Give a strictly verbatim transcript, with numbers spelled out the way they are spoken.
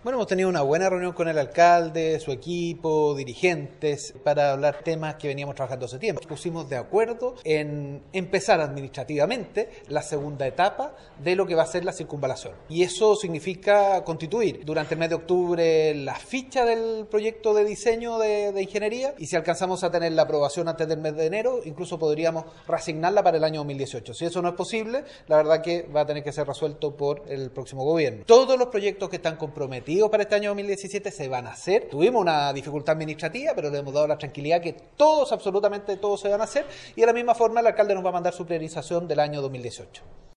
Bueno, hemos tenido una buena reunión con el alcalde, su equipo, dirigentes, para hablar temas que veníamos trabajando hace tiempo. Nos pusimos de acuerdo en empezar administrativamente la segunda etapa de lo que va a ser la circunvalación. Y eso significa constituir durante el mes de octubre la ficha del proyecto de diseño de, de ingeniería, y si alcanzamos a tener la aprobación antes del mes de enero, incluso podríamos reasignarla para el año dos mil dieciocho. Si eso no es posible, la verdad que va a tener que ser resuelto por el próximo gobierno. Todos los proyectos que están comprometidos para este año dos mil diecisiete se van a hacer. Tuvimos una dificultad administrativa, pero le hemos dado la tranquilidad que todos, absolutamente todos se van a hacer, y de la misma forma el alcalde nos va a mandar su priorización del año dos mil dieciocho.